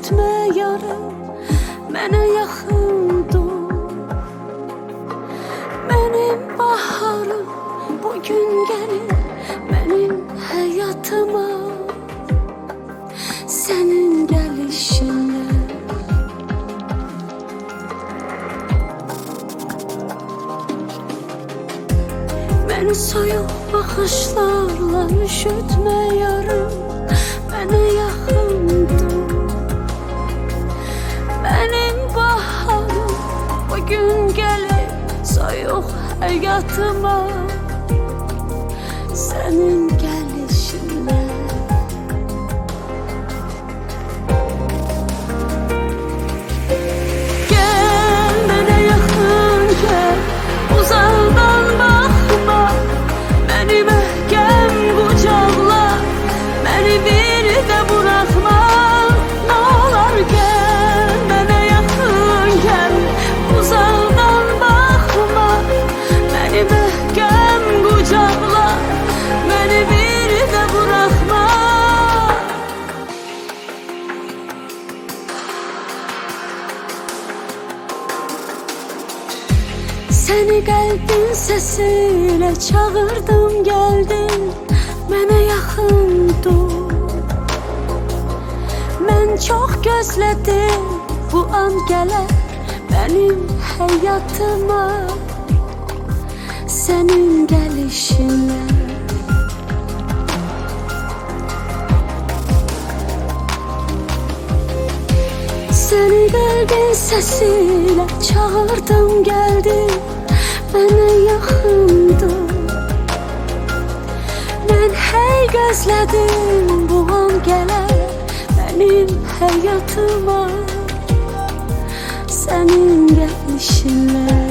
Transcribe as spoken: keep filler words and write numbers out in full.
üşütme yarım, mənə yaxın dur. Mənim baharım bugün gəlir mənim həyatıma, sənin gəlişinlə. Məni soyuq baxışlarla üşütmə yarım, mənə yaxın dur. Mənim baharım bugün gəlir soyuq həyatıma, sənin gəlişinlə. Gəl mənə yaxın gəl, uzaqdan baxma, məni məhkəm qucaqla, məni bir də buraxma. Nə olar gəl mənə yaxın gəl, uzaqdan baxma, məni məhkəm qucaqla, məni bir də buraxma. Səni qəlbin səsilə çağırdım, gəldin mənə yaxın dur. Mən çox gözlədim, bu an gələr mənim həyatıma, sənin gəlişinlə. Səni qəlbin səsilə çağırdım, gəldin mənə yaxın dur. Mən hey gözlədim, bu an gələr mənim həyatıma, sənin gəlişinlə.